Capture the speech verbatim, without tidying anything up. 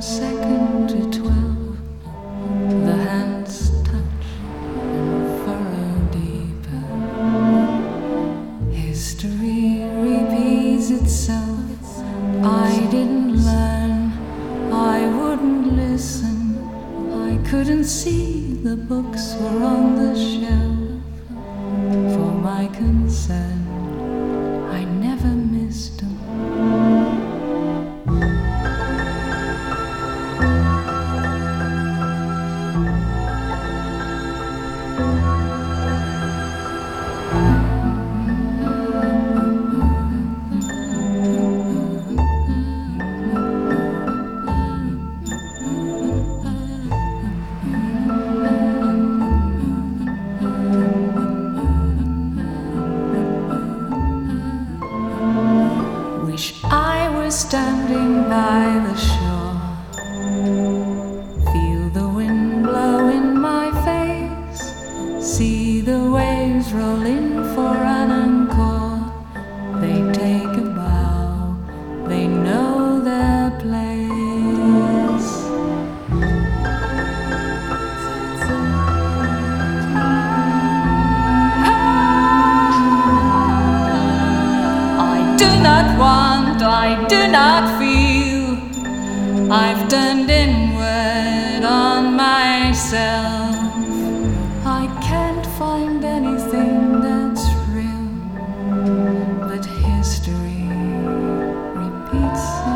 second to twelve, the hands touch and furrow deeper. History repeats itself. I didn't learn, I wouldn't listen. I couldn't see the books were on the shelf. For my concern, I never missed them. Standing by the shore, feel the wind blow in my face, see the waves roll in for an encore. They take a bow, they know their place. I do not want, I do not feel. I've turned inward on myself. I can't find anything that's real, but history repeats